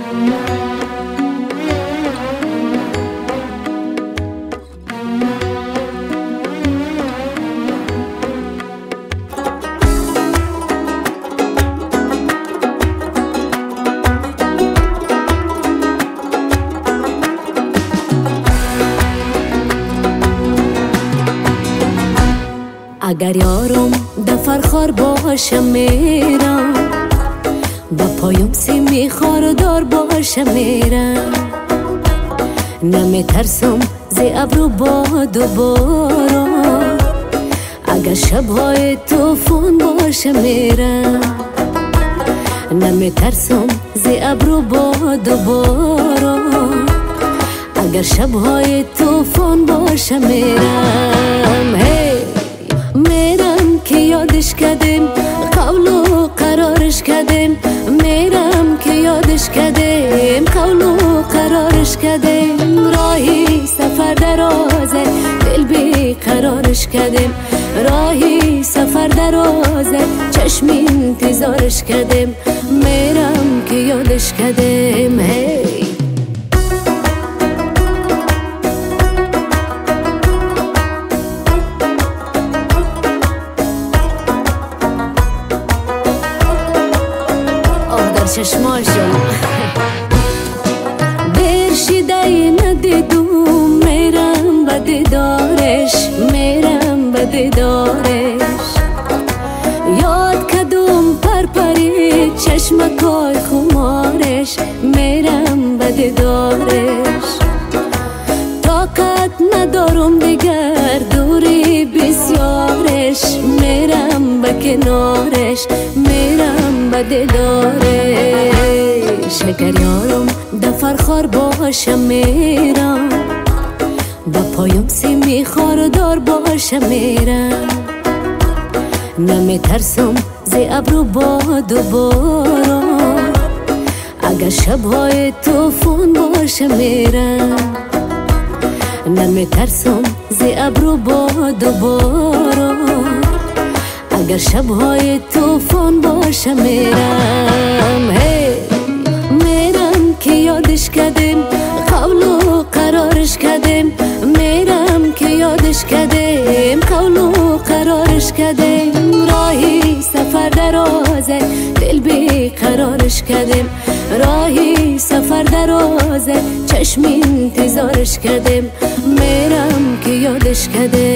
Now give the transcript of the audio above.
اگر یارم دفرخار باشه میرم، با پایم سیمی خاردار باشه میرم. نمیترسم زی ابرو باد و باران، اگر شبهای توفان باشه میرم. نمیترسم زی ابرو باد و باران، اگر شبهای توفان باشه میرم. میرم که یادش کردیم، قول و قرارش کردیم. میرم که یادش کردیم، قول و قرارش کردیم. راهی سفر درازه، دل بی قرارش کردیم. راهی سفر درازه، چشم انتظارش کردیم. میرم که یادش کردیم. چشماشم برشیده ندیدم، میرم به دیدارش، میرم به دیدارش. یاد کدوم پرپری چشمکای خمارش، میرم به دیدارش. طاقت ندارم دیگر دوری بسیارش، میرم به کنارش، میرم به دیدارش. اگر یارم دفرخار باشه میرم، با پایم سیمی خاردار باشه میرم. نمیترسم زی ابرو باد و باران، اگر شبهای توفان باشه میرم. نمیترسم زی ابرو باد و باران، اگر شبهای توفان باشه میرم. میرم که یادش کردیم، قول و قرارش کردیم. میرم که یادش کردیم، قول و قرارش کردیم. راهی سفر درازه، دل بی قرارش کردیم. راهی سفر درازه، چشم انتظارش کردیم. میرم که یادش کردیم.